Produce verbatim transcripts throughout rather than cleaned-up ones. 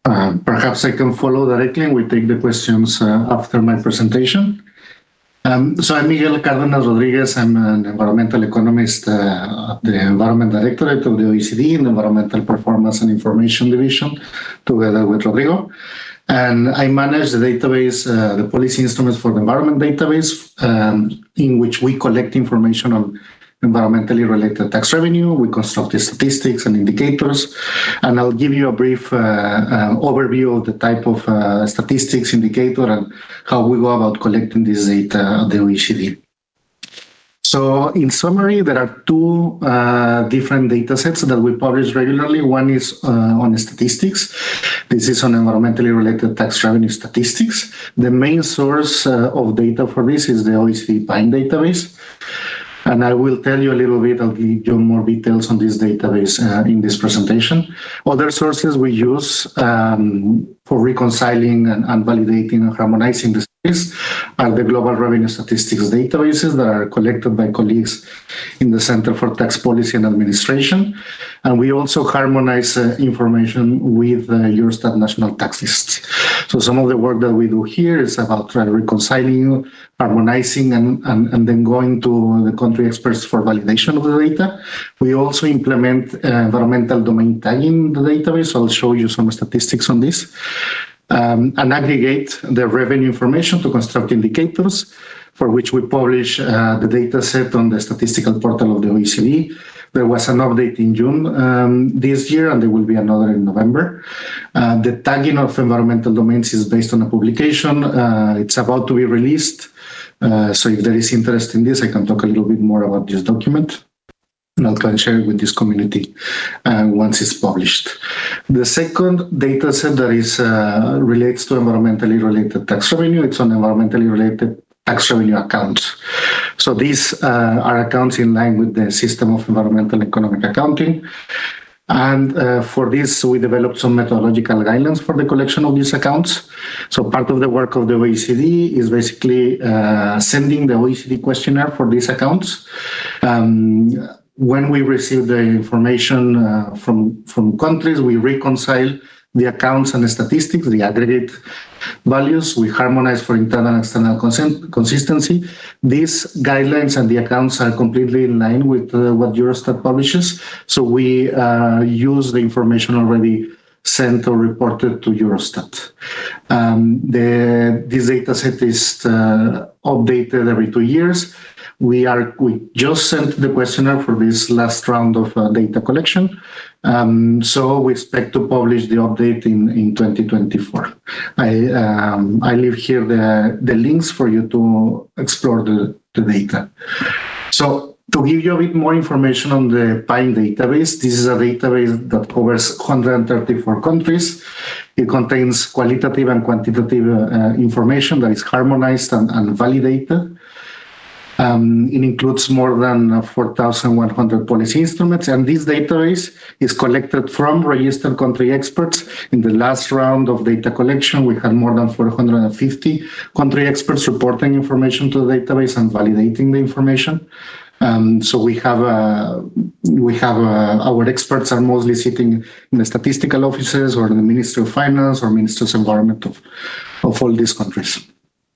Uh, perhaps I can follow directly and we take the questions uh, after my presentation. Um, so I'm Miguel Cárdenas Rodriguez. I'm an environmental economist uh, at the Environment Directorate of the O E C D in the Environmental Performance and Information Division, together with Rodrigo. And I manage the database, uh, the policy instruments for the environment database, um, in which we collect information on environmentally related tax revenue. We construct the statistics and indicators, and I'll give you a brief uh, uh, overview of the type of uh, statistics, indicator, and how we go about collecting this data at the O E C D. So in summary, there are two uh, different data sets that we publish regularly. One is uh, on statistics. This is on environmentally related tax revenue statistics. The main source uh, of data for this is the O E C D PINE database. And I will tell you a little bit, I'll give you more details on this database uh, in this presentation. Other sources we use um, for reconciling and, and validating and harmonizing the studies are the global revenue statistics databases that are collected by colleagues in the Center for Tax Policy and Administration. And we also harmonize uh, information with uh, Eurostat national tax lists. So some of the work that we do here is about uh, reconciling, harmonizing, and, and, and then going to the country experts for validation of the data. We also implement uh, environmental domain tagging in the database. So I'll show you some statistics on this. Um, and aggregate the revenue information to construct indicators, for which we publish uh, the data set on the statistical portal of the O E C D. There was an update in June um, this year, and there will be another in November. Uh, the tagging of environmental domains is based on a publication. Uh, it's about to be released. Uh, so if there is interest in this, I can talk a little bit more about this document. And I'll try and share it with this community uh, once it's published. The second data set that is uh, relates to environmentally related tax revenue, it's on environmentally related tax revenue accounts. So these uh, are accounts in line with the system of environmental economic accounting. And uh, for this, we developed some methodological guidelines for the collection of these accounts. So part of the work of the O E C D is basically uh, sending the O E C D questionnaire for these accounts. Um, when we receive the information uh, from, from countries, we reconcile the accounts and the statistics, the aggregate values. We harmonize for internal and external consistency. These guidelines and the accounts are completely in line with uh, what Eurostat publishes. So we uh, use the information already sent or reported to Eurostat. Um, the, this data set is uh, updated every two years. We are we just sent the questionnaire for this last round of uh, data collection. Um, so we expect to publish the update in, in twenty twenty-four. I um, I leave here the, the links for you to explore the, the data. So to give you a bit more information on the PINE database, this is a database that covers one hundred thirty-four countries. It contains qualitative and quantitative uh, information that is harmonized and, and validated. Um, it includes more than four thousand one hundred policy instruments, and this database is collected from registered country experts. In the last round of data collection, we had more than four hundred fifty country experts reporting information to the database and validating the information. Um, so we have uh, we have uh, our experts are mostly sitting in the statistical offices or in the Ministry of Finance or Ministry of Environment of, of all these countries.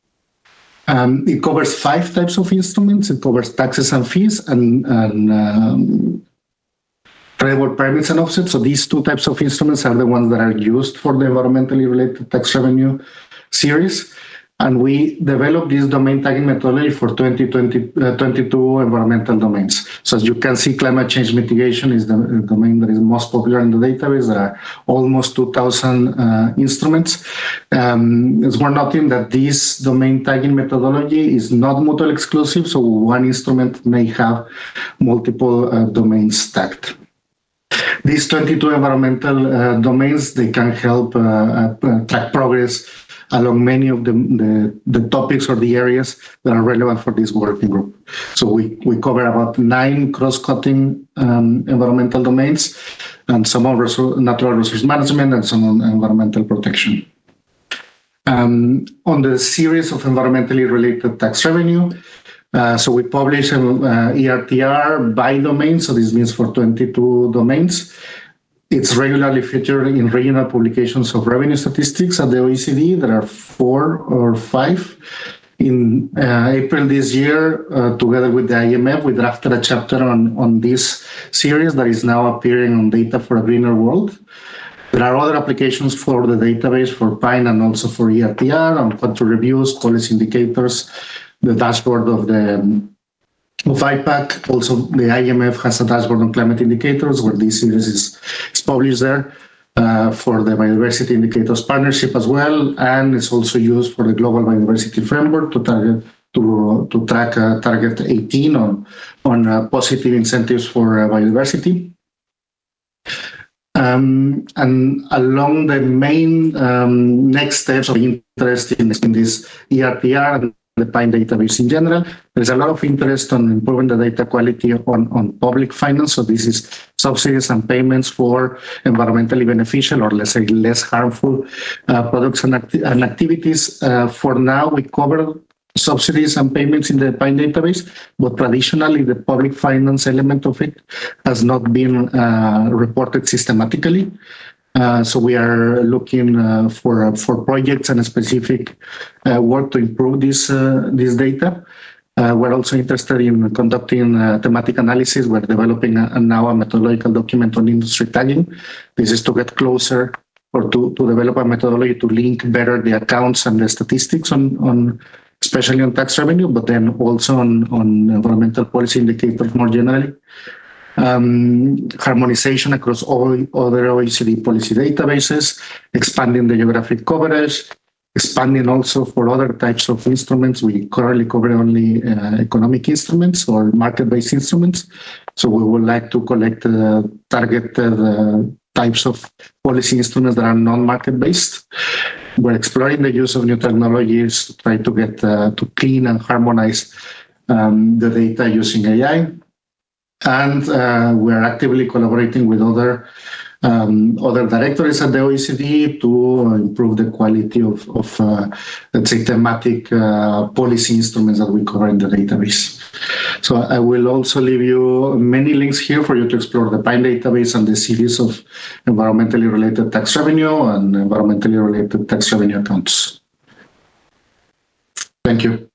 Um, it covers five types of instruments. It covers taxes and fees and, and um, tradable permits and offsets. So these two types of instruments are the ones that are used for the environmentally related tax revenue series. And we developed this domain tagging methodology for twenty twenty, uh, twenty-two environmental domains. So as you can see, climate change mitigation is the domain that is most popular in the database. There are almost two thousand uh, instruments. Um, it's worth noting that this domain tagging methodology is not mutually exclusive, so one instrument may have multiple uh, domains tagged. These twenty-two environmental uh, domains, they can help uh, uh, track progress along many of the, the, the topics or the areas that are relevant for this working group. So we, we cover about nine cross-cutting um, environmental domains, and some on resource, natural resource management and some on environmental protection. Um, on the series of environmentally related tax revenue, uh, so we publish an uh, E R T R by domain, so this means for twenty-two domains. It's regularly featured in regional publications of revenue statistics at the O E C D. There are four or five. In uh, April this year, uh, together with the I M F, we drafted a chapter on, on this series that is now appearing on Data for a Greener World. There are other applications for the database for PINE and also for E R T R, on country reviews, policy indicators, the dashboard of the um, of I PAC. Also, the I M F has a dashboard on climate indicators where this series is, is published there. Uh, for the Biodiversity Indicators Partnership as well, and it's also used for the Global Biodiversity Framework to target to to track uh, Target eighteen on on uh, positive incentives for uh, biodiversity. Um, and along the main um, next steps of interest in, in this E R T R and the PINE database in general, there's a lot of interest on improving the data quality on, on public finance. So this is subsidies and payments for environmentally beneficial, or let's say less harmful uh, products and, acti and activities. Uh, for now, we cover subsidies and payments in the PINE database, but traditionally the public finance element of it has not been uh, reported systematically. Uh, so we are looking uh, for uh, for projects and specific uh, work to improve this uh, this data. Uh, we're also interested in conducting uh, thematic analysis. We're developing a, a now a methodological document on industry tagging. This is to get closer or to, to develop a methodology to link better the accounts and the statistics on, on especially on tax revenue, but then also on, on environmental policy indicators more generally. Um, harmonization across all other O E C D policy databases, expanding the geographic coverage, expanding also for other types of instruments. We currently cover only uh, economic instruments or market-based instruments. So we would like to collect uh, targeted uh, types of policy instruments that are non-market based. We're exploring the use of new technologies to try to get uh, to clean and harmonize um, the data using A I. And uh, we are actively collaborating with other um, other directorates at the O E C D to uh, improve the quality of, of uh, let's say, thematic uh, policy instruments that we cover in the database. So I will also leave you many links here for you to explore the PINE database and the series of environmentally related tax revenue and environmentally related tax revenue accounts. Thank you.